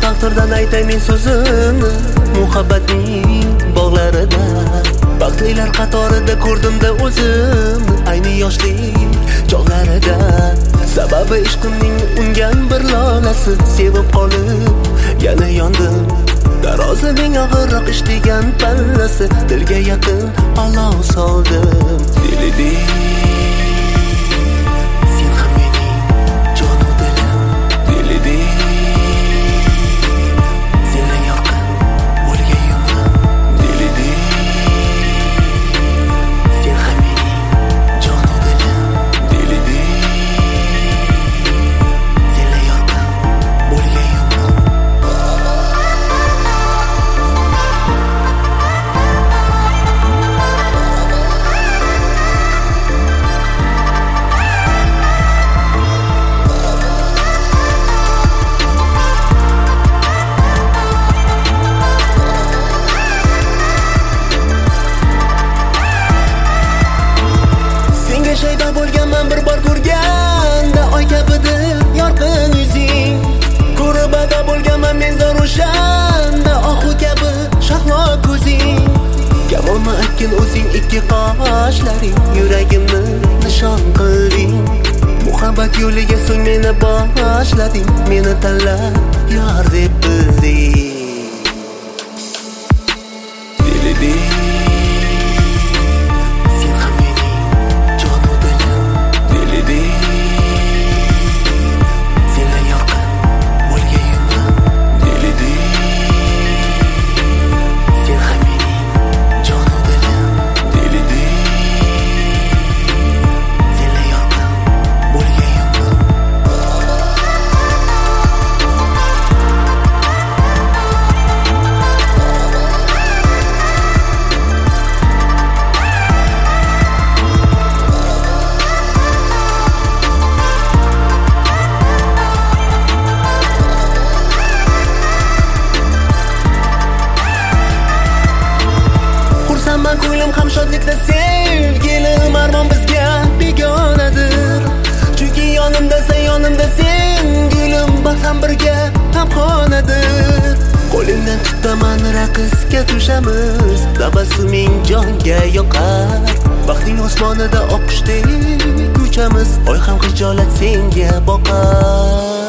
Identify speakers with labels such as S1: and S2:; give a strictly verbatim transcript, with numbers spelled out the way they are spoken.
S1: taqdirdan aytay men so'zimni, muhabbatning bog'larida baxtlilar qatorida ko'rdimda o'zimni, ayni yoshlik chog'larida. Sababi ishqimning ungan bir lolasi, sevib qolib yana yondim. Tarozining og'irroq ish degan pallasi, dilga yaqin olov soldim. Dilida sen ham mening jonu dilim, dilida senla yorqin bo'lgan yumrim, dilida sen ham mening jonu dilim, dilida senla yorqin bo'lgan yumrim. Shaydo bo'lganman bir bor ko'rganda, oy kabidir yorqin yuzing. Ko'rib ado bo'lganman men zarushanda, ohu kabi shahlo ko'zing. Kamonni aytgin o'zing ikki qoshlaring, yuragimni nishon qilding. Muhabbat yo'liga so'ng meni boshlading, meni tanlab yor deb bilding. Dilida ko'nglim ham shodlikda, sevgilim armon bizga begonadir. Chunki yonimdasan, yonimda sen gulim, baxt ham birga hamxonadir. Qo'lingdan tutaman raqsga tushamiz, tabassuming jonga yoqar. Baxting osmonida oqishdek uchamiz, oy ham xijolat senga boqar.